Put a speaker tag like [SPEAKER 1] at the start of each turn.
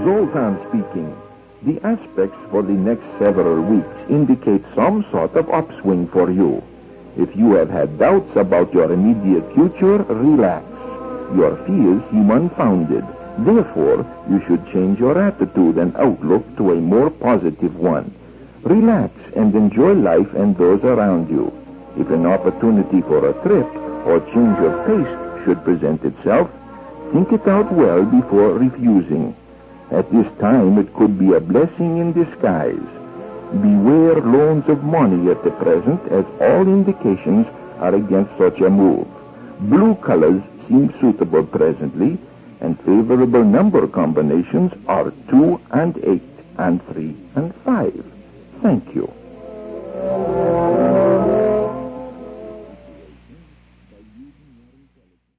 [SPEAKER 1] Zoltan speaking. The aspects for the next several weeks indicate some sort of upswing for you. If you have had doubts about your immediate future, relax. Your fears seem unfounded. Therefore, you should change your attitude and outlook to a more positive one. Relax and enjoy life and those around you. If an opportunity for a trip or change of pace should present itself, think it out well before refusing. At this time, it could be a blessing in disguise. Beware loans of money at the present, as all indications are against such a move. Blue colors seem suitable presently, and favorable number combinations are 2 and 8 and 3 and 5. Thank you.